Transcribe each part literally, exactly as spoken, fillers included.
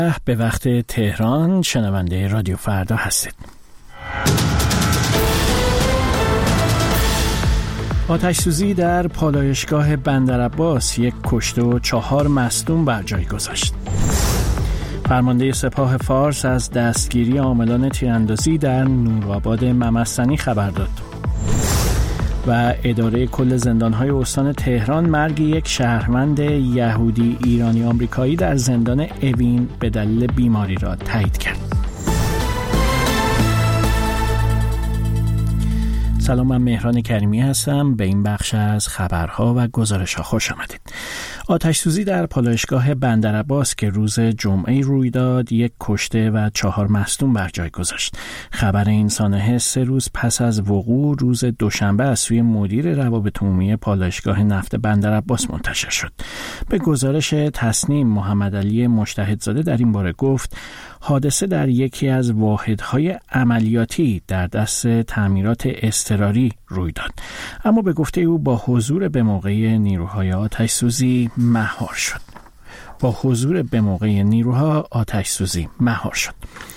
به وقت تهران شنونده رادیو فردا هستید. آتش‌سوزی در پالایشگاه بندرعباس یک کشته و چهار مصدوم بر جای گذاشت. فرمانده سپاه فارس از دستگیری عاملان تیراندازی در نورآباد ممسنی خبر داد. و اداره کل زندان‌های استان تهران مرگ یک شهروند یهودی ایرانی آمریکایی در زندان اوین به دلیل بیماری را تایید کرد. سلام، من مهران کریمی هستم. به این بخش از خبرها و گزارش‌ها خوش آمدید. آتش‌سوزی در پالایشگاه بندرعباس که روز جمعه روی داد یک کشته و چهار مصدوم بر جای گذاشت. خبر این سانحه سه روز پس از وقوع روز دوشنبه از سوی مدیر روابط عمومی پالایشگاه نفت بندرعباس منتشر شد. به گزارش تصنیم، محمدعلی مجتهدزاده در این باره گفت حادثه در یکی از واحدهای عملیاتی در دست تعمیرات اضطراری روی داد، اما به گفته او با حضور به موقع نیروهای آتش‌سوزی مهار شد. با حضور به موقع نیروها آتش‌سوزی مهار شد.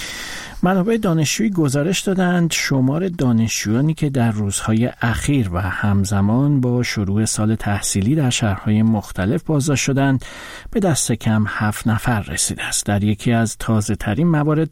منابع دانشجویی گزارش دادند شمار دانشجویانی که در روزهای اخیر و همزمان با شروع سال تحصیلی در شهرهای مختلف بازداشت شدند به دست کم هفت نفر رسیده است. در یکی از تازه ترین موارد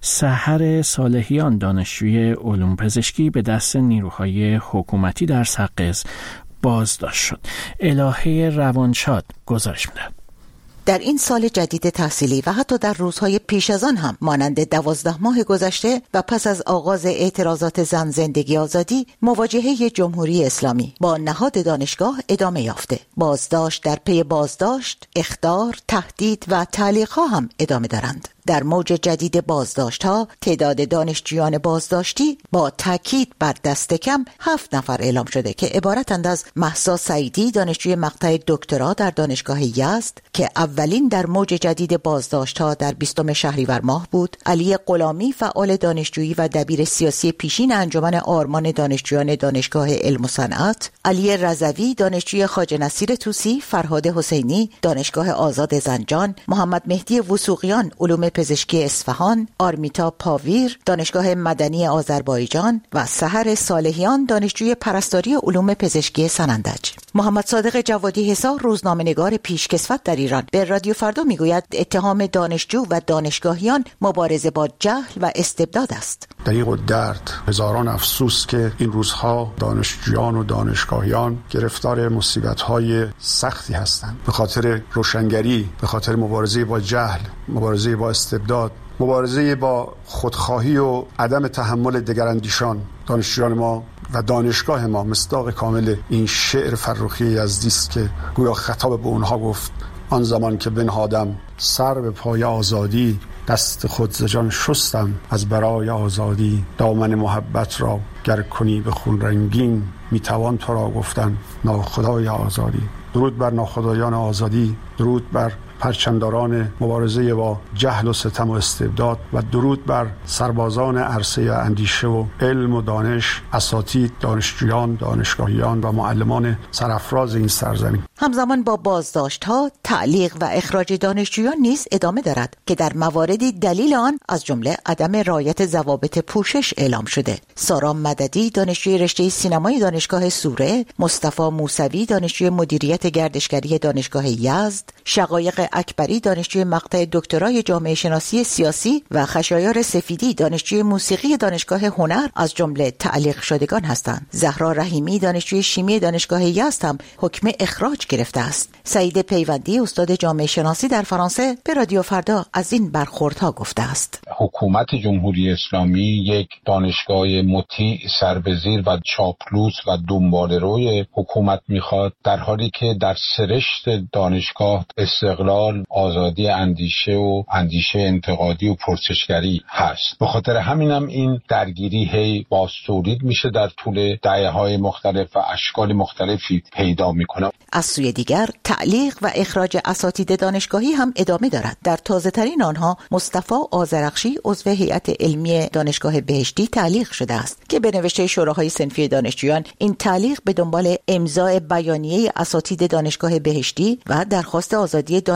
سحر صالحیان دانشجوی علوم پزشکی به دست نیروهای حکومتی در سقز بازداشت شد. الهه روانشاد گزارش می‌دهد. در این سال جدید تحصیلی و حتی در روزهای پیش از آن هم مانند دوازده ماه گذشته و پس از آغاز اعتراضات زن زندگی آزادی، مواجهه جمهوری اسلامی با نهاد دانشگاه ادامه یافته. بازداشت در پی بازداشت، اخطار، تهدید و تعلیق‌ها هم ادامه دارند. در موج جدید بازداشت‌ها تعداد دانشجویان بازداشتی با تاکید بر دست کم هفت نفر اعلام شده که عبارتند از مهسا سعیدی دانشجوی مقطع دکترا در دانشگاه یزد که اولین در موج جدید بازداشت‌ها در بیستم شهریور ماه بود، علی غلامی فعال دانشجویی و دبیر سیاسی پیشین انجمن آرمان دانشجویان دانشگاه علم و صنعت، علی رضوی دانشجوی خواجه نصیر طوسی، فرهاد حسینی دانشگاه آزاد زنجان، محمد مهدی وثوقیان علوم پزشکی اصفهان، آرمیتا پاویر دانشگاه مدنی آذربایجان و سحر صالحیان دانشجوی پرستاری علوم پزشکی سنندج. محمد صادق جوادی حسار روزنامه‌نگار پیشکسوت در ایران به رادیو فردا میگوید اتهام دانشجو و دانشگاهیان مبارزه با جهل و استبداد است. دریغ و درد، هزاران افسوس که این روزها دانشجویان و دانشگاهیان گرفتار مصیبت‌های سختی هستند به خاطر روشنگری، به خاطر مبارزه با جهل، مبارزه با استبداد، مبارزه با خودخواهی و عدم تحمل دگراندیشان. دانشجویان ما و دانشگاه ما مصداق کامل این شعر فرخی یزدی است که گویا خطاب به اونها گفت آن زمان که بنهادم سر به پای آزادی، دست خود ز جان شستم از برای آزادی، دامن محبت را گر کنی به خون رنگین، میتوان تو را گفتن ناخدای آزادی. درود بر ناخدایان آزادی، درود بر پرچمداران مبارزه با جهل و ستم و استبداد و درود بر سربازان عرصه اندیشه و علم و دانش، اساتید، دانشجویان، دانشگاهیان و معلمان سرافراز این سرزمین. همزمان با بازداشت‌ها، تعلیق و اخراج دانشجویان نیز ادامه دارد که در مواردی دلیل آن از جمله عدم رعایت ضوابط پوشش اعلام شده. سارا مددی دانشجوی رشته سینمای دانشگاه سوره، مصطفی موسوی دانشجوی مدیریت گردشگری دانشگاه یزد، شقایق اکبری دانشجوی مقطع دکترای جامعه شناسی سیاسی و خشایار سفیدی دانشجوی موسیقی دانشگاه هنر از جمله تعلیق شدگان هستند. زهرا رحیمی دانشجوی شیمی دانشگاه یزد هم حکم اخراج گرفته است. سعید پیوندی استاد جامعه شناسی در فرانسه به رادیو فردا از این برخوردها گفته است. حکومت جمهوری اسلامی یک دانشگاه مطیع، سربزیر و چاپلوس و دنباله‌روی حکومت میخواد، در حالی که در سرشت دانشگاه استقلال، آزادی اندیشه و اندیشه انتقادی و پرسشگری هست. به خاطر همینم این درگیری هی بازتولید میشه، در طول دهه‌های مختلف و اشکال مختلفی پیدا میکنه. از سوی دیگر تعلیق و اخراج اساتید دانشگاهی هم ادامه دارد. در تازه ترین آنها مصطفی آذرخشی عضو هیئت علمی دانشگاه بهشتی تعلیق شده است که به نوشته شوراهای صنفی دانشجویان این تعلیق به دنبال امضای بیانیه اساتید دانشگاه بهشتی و درخواست آزادی دانشجویان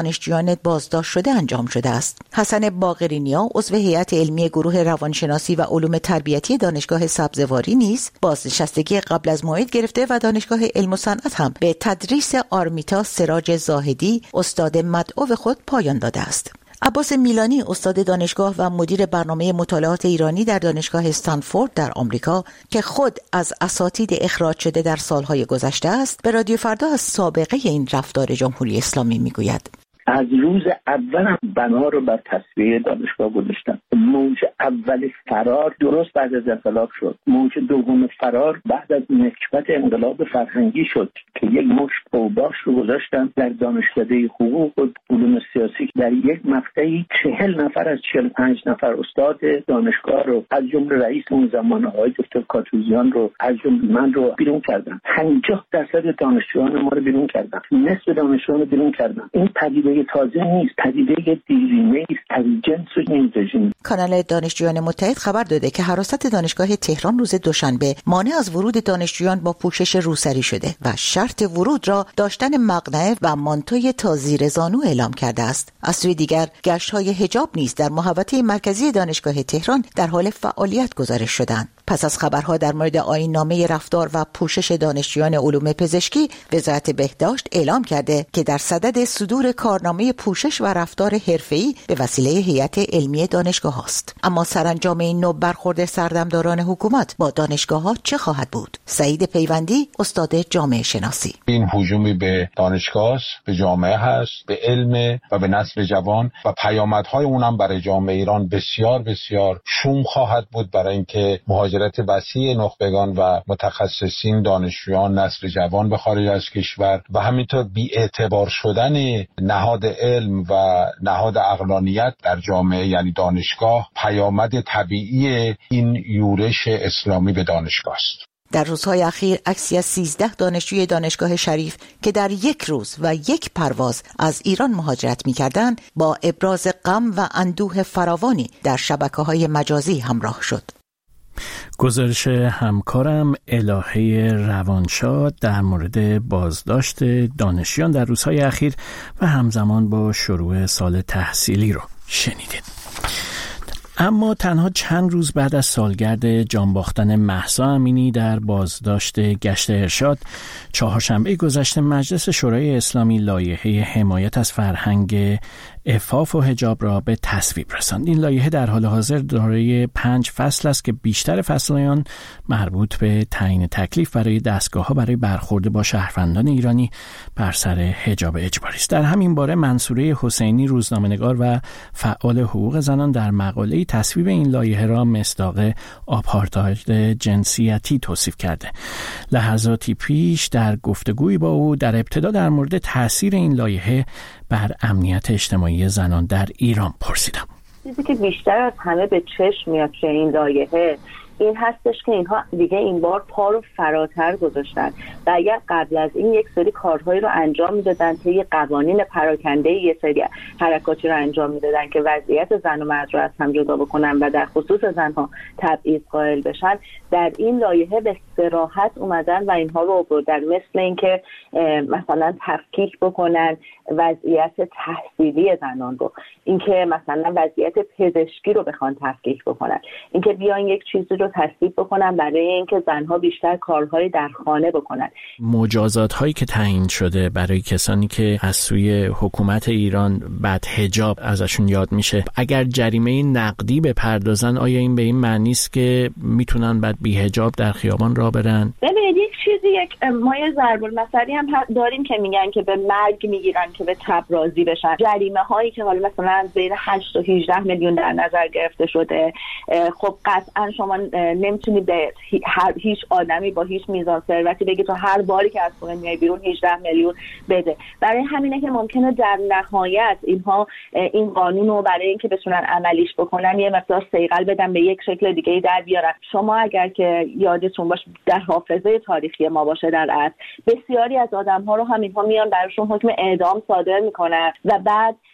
دانشجویان بازداشت شده انجام شده است. حسن باقرینیا عضو هیئت علمی گروه روانشناسی و علوم تربیتی دانشگاه سبزواری نیز بازنشستگی قبل از موعد گرفته و دانشگاه علم و صنعت هم به تدریس آرمیتا سراج زاهدی استاد مدعو خود پایان داده است. عباس میلانی استاد دانشگاه و مدیر برنامه مطالعات ایرانی در دانشگاه استنفورد در آمریکا که خود از اساتید اخراج شده در سالهای گذشته است، به رادیو فردا از سابقه این رفتار جمهوری اسلامی میگوید. از روز اول هم بنا رو بر تصفیه دانشگاه گذاشتن. موج اول فرار درست بعد از انقلاب شد. موج دوم فرار بعد از نکبت انقلاب فرهنگی شد که یک مشت اوباش رو گذاشتن در دانشکده حقوق و علوم سیاسی. در یک مقطعی چهل نفر از چهل و پنج نفر استاد دانشگاه رو از جمله رئیس اون زمان آقای دکتر کاتوزیان رو از جمله من رو بیرون کردن. پنجاه درصد دانشجویان ما رو بیرون کردن. نصف دانشجویان رو بیرون کردن. این پدیده تازه نیست، پدیده دیرینه است از جنس این رژیم. کانال دانشجویان متحد خبر داده که حراست دانشگاه تهران روز دوشنبه مانع از ورود دانشجویان با پوشش روسری شده و شرط ورود را داشتن مقنعه و مانتوی تا زیر زانو اعلام کرده است. از سوی دیگر گشت‌های حجاب نیز در محوطه مرکزی دانشگاه تهران در حال فعالیت گزارش شدند. پس از خبرها در مورد آیین‌نامه رفتار و پوشش دانشجویان علوم پزشکی، وزارت بهداشت اعلام کرده که در صدد صدور کارنامه پوشش و رفتار حرفه‌ای به وسیله هیئت علمی دانشگاه است. اما سرانجام این نوع برخورد سردمداران حکومت با دانشگاه‌ها چه خواهد بود؟ سعید پیوندی استاد جامعه شناسی: این هجومی به دانشگاه، به جامعه هست، به علم و به نسل جوان و پیامدهای اونم برای جامعه ایران بسیار بسیار شوم خواهد بود، برای اینکه مهاجرت وسیع نخبگان و متخصصین، دانشجویان، نسل جوان به خارج از کشور و همینطور بی‌اعتبار شدن نهاد علم و نهاد عقلانیت در جامعه یعنی دانشگاه پیامد طبیعی این یورش اسلامی به دانشگاه است. در روزهای اخیر عکسی از سیزده دانشجوی دانشگاه شریف که در یک روز و یک پرواز از ایران مهاجرت می‌کردند با ابراز غم و اندوه فراوانی در شبکه‌های مجازی همراه شد. گزارش همکارم الهه روانشاد در مورد بازداشت دانشجویان در روزهای اخیر و همزمان با شروع سال تحصیلی رو شنیدید. اما تنها چند روز بعد از سالگرد جان باختن مهسا امینی در بازداشت گشت ارشاد، چهارشنبه گذشته مجلس شورای اسلامی لایحه حمایت از فرهنگ عفاف و حجاب را به تصویب رساند. این لایحه در حال حاضر دارای پنج فصل است که بیشتر فصل‌های آن مربوط به تعیین تکلیف برای دستگاه‌ها برای برخورد با شهروندان ایرانی بر سر حجاب اجباری است. در همین باره منصوره حسینی روزنامه‌نگار و فعال حقوق زنان در مقاله تصویب این لایحه را مصداق آپارتاید جنسیتی توصیف کرده. لحظاتی پیش در گفتگویی با او در ابتدا در مورد تاثیر این لایحه بر امنیت اجتماعی زنان در ایران پرسیدم. چیزی که بیشتر از همه به چشم میاد که این لایحه این هستش که اینها دیگه این بار پا رو فراتر گذاشتن و اگر قبل از این یک سری کارهایی رو انجام میدادن که یه قوانین پراکنده یه سری حرکاتی رو انجام میدادن که وضعیت زن و مرد رو از هم جدا بکنن و در خصوص زنها تبعیض قائل بشن، در این لایحه به صراحت اومدن و اینها رو بردن، مثل اینکه مثلا تفکیک بکنن وضعیت تحصیلی زنان رو، اینکه مثلا وضعیت پزشکی رو بخوان تفکیک بکنن، اینکه بیان یک چیزی رو تصویب بکنن برای اینکه زنها بیشتر کارهای در خانه بکنن. مجازات هایی که تعیین شده برای کسانی که از سوی حکومت ایران بعد حجاب ازشون یاد میشه، اگر جریمه نقدی بپردازن، آیا این به این معنی است که میتونن بعد بی حجاب در خیابان راه برن؟ ببینید یک چیزی یک مایه ضرب المثلی هم داریم که میگن که به مرگ میگیرن که به تب راضی بشن. جریمه هایی که حالا مثلا بین هشت تا هجده میلیون در نظر گرفته شده، خب قطعا شما نمیتونی به هر هیچ آدمی با هیچ میزان ثروتی بگی تو هر باری که از خونه میای بیرون هجده میلیون بده. برای همینه که ممکنه در نهایت اینها این قانون رو برای اینکه بتونن عملیش بکنن یه مقدار صیقل بدن، به یک شکل دیگه در بیارن. شما اگر که یادتون باشه در حافظه تاریخی ما باشه در اصل بسیاری از آدم‌ها رو هم اینها میان براشون حکم اعدام صادر میکنن و بعد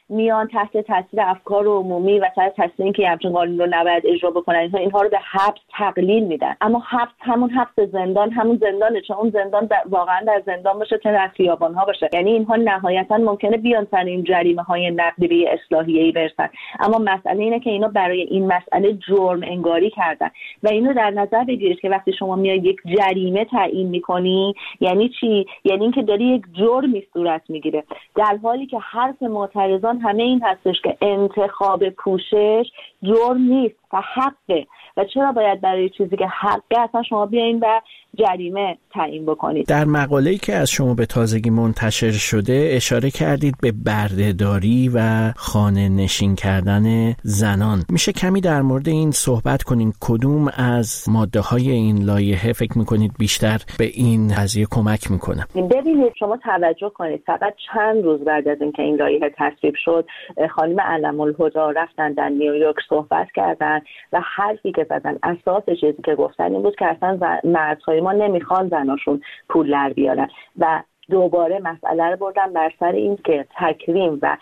میان تحت تاثیر افکار عمومی و تحت تاثیر اینکه همچین قانون رو نباید اجرا بکنن، اینها اینها رو به حبس تقلیل میدن. اما حبس همون حبس زندان همون زندانه، چون اون زندان واقعا در زندان باشه چه در خیابان‌ها باشه. یعنی اینها نهایتا ممکنه بیان سر این جریمه‌های نقدی به اصلاحیه‌ای برسن، اما مسئله اینه که اینا برای این مسئله جرم انگاری کردن و اینو در نظر بگیرید که وقتی شما میای یک جریمه تعیین می‌کنی یعنی چی؟ یعنی اینکه داری یک جرمی صورت میگیره، در حالی که حرف معترضان همه این هستش که انتخاب پوشش جرم نیست و حقه و چرا باید برای چیزی که حقه اصلا شما بیاین و جریمه تعیین بکنید. در مقاله‌ای که از شما به تازگی منتشر شده اشاره کردید به بردهداری و خانه نشین کردن زنان. میشه کمی در مورد این صحبت کنین؟ کدوم از ماده‌های این لایحه فکر میکنید بیشتر به این قضیه کمک میکنه؟ ببینید شما توجه کنید فقط چند روز بعد از اینکه این لایحه تصویب شد خانم علم‌الهدی رفتن در نیویورک صحبت کردن و حرفی که زدن اساس چیزی که گفتن این بود که اصلا مردهای ما نمیخوان زناشون پول در بیارن و دوباره مسئله رو بردن بر سر این که تکریم و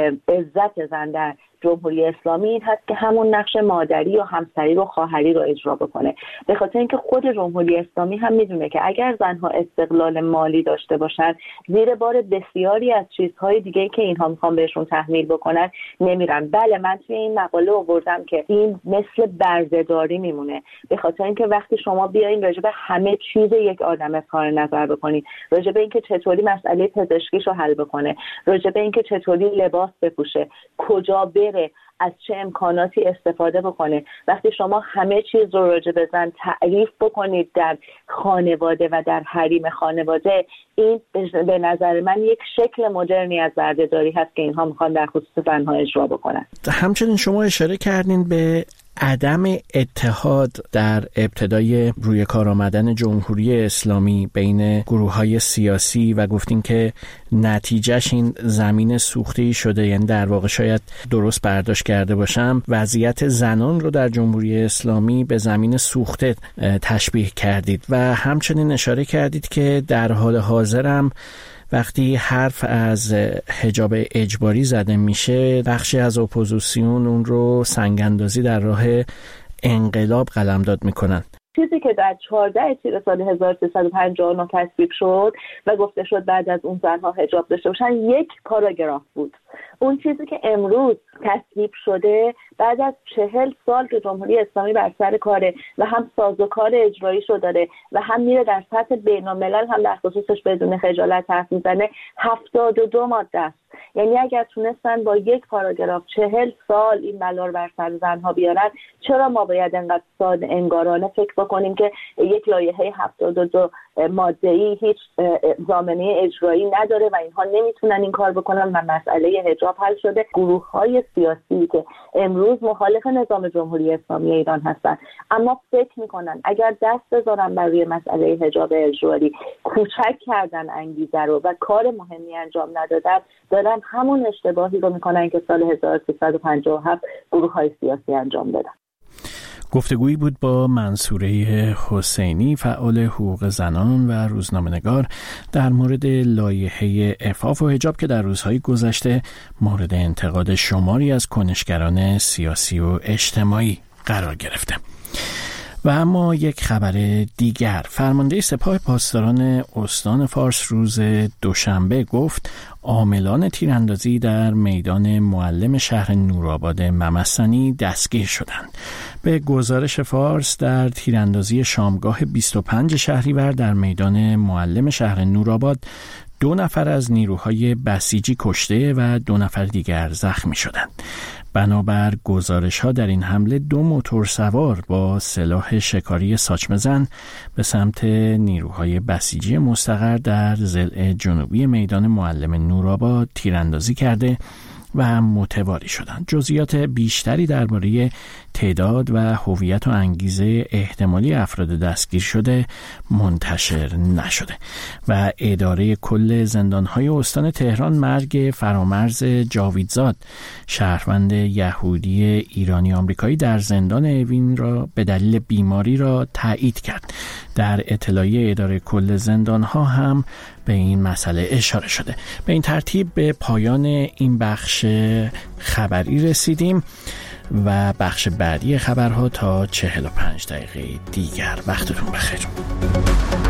عزت زن در جمهوری اسلامی این هست که همون نقش مادری و همسری و خواهری رو اجرا بکنه، به خاطر اینکه خود جمهوری اسلامی هم میدونه که اگر زنها استقلال مالی داشته باشن زیر بار بسیاری از چیزهای دیگه که اینها میخوان بهشون تحمیل بکنن نمیرن. بله من توی این مقاله آوردم که این مثل بردهداری میمونه، به خاطر اینکه وقتی شما بیاین راجع به همه چیز یک آدم اظهار نظر بکنید، راجع به اینکه چطوری مسئله پزشکیشو حل بکنه، راجع به اینکه چطوری لباس بپوشه، کجا بره، از چه امکاناتی استفاده بکنه، وقتی شما همه چیز رو راجع به زن تعریف بکنید در خانواده و در حریم خانواده، این به نظر من یک شکل مدرنی از بردهداری هست که اینها میخوان در خصوص زنها اجرا بکنن. همچنین شما اشاره کردین به عدم اتحاد در ابتدای روی کار آمدن جمهوری اسلامی بین گروه‌های سیاسی و گفتین که نتیجهش این زمین سوخته‌ای شده. یعنی در واقع شاید درست برداشت کرده باشم وضعیت زنان رو در جمهوری اسلامی به زمین سوخته تشبیه کردید و همچنین اشاره کردید که در حال حاضر هم وقتی حرف از حجاب اجباری زده میشه بخشی از اپوزیسیون اون رو سنگ‌اندازی در راه انقلاب قلمداد میکنن. چیزی که در چهاردهم تیر سال هزار و سیصد و پنجاه و نه تصویب شد و گفته شد بعد از اون زنها حجاب داشته باشن یک پاراگراف بود. اون چیزی که امروز تصویب شده بعد از چهل سال که جمهوری اسلامی بر سر کاره و هم سازوکار اجراییشو داره و هم میره در سطح بین‌الملل هم در خصوصش بدون خجالت حرف میزنه، هفتاد و دو ماده است. یعنی اگر تونستن با یک پاراگراف چهل سال این بلا رو بر سر زنها بیارن، چرا ما باید انقدر ساده انگارانه فکر بکنیم که یک لایحه هفتاد و دو ماده‌ای هیچ ضامنه اجرایی نداره و اینها نمیتونن این کار بکنن و مسئله حجاب حل شده؟ گروه‌های سیاسی که امروز مخالف نظام جمهوری اسلامی ایران هستن اما فکر میکنن اگر دست بذارن بر روی مسئله حجاب اجباری کوچک کردن انگیزه رو و کار مهمی انجام ندادن، دارن همون اشتباهی رو میکنن که سال هزار و سیصد و پنجاه و هفت گروه‌های سیاسی انجام دادن. گفتگویی بود با منصوره حسینی، فعال حقوق زنان و روزنامه‌نگار، در مورد لایحه عفاف و حجاب که در روزهای گذشته مورد انتقاد شماری از کنشگران سیاسی و اجتماعی قرار گرفته. و اما یک خبر دیگر، فرمانده سپاه پاسداران استان فارس روز دوشنبه گفت عاملان تیراندازی در میدان معلم شهر نورآباد ممسنی دستگیر شدند. به گزارش فارس در تیراندازی شامگاه بیست و پنج شهریور در میدان معلم شهر نورآباد دو نفر از نیروهای بسیجی کشته و دو نفر دیگر زخمی شدند. بنابر گزارش‌ها در این حمله دو موتورسوار با سلاح شکاری ساچمه‌زن به سمت نیروهای بسیجی مستقر در ضلع جنوبی میدان معلم نورآباد تیراندازی کرده و متواری شدند. جزئیات بیشتری درباره تعداد و هویت و انگیزه احتمالی افراد دستگیر شده منتشر نشده و اداره کل زندان‌های استان تهران مرگ فرامرز جاویدزاد، شهروند یهودی ایرانی آمریکایی در زندان اوین را به دلیل بیماری را تایید کرد. در اطلاعیه اداره کل زندان‌ها هم به این مسئله اشاره شده. به این ترتیب به پایان این بخش خبری رسیدیم و بخش بعدی خبرها تا چهل و پنج دقیقه دیگر. وقتتون بخیر.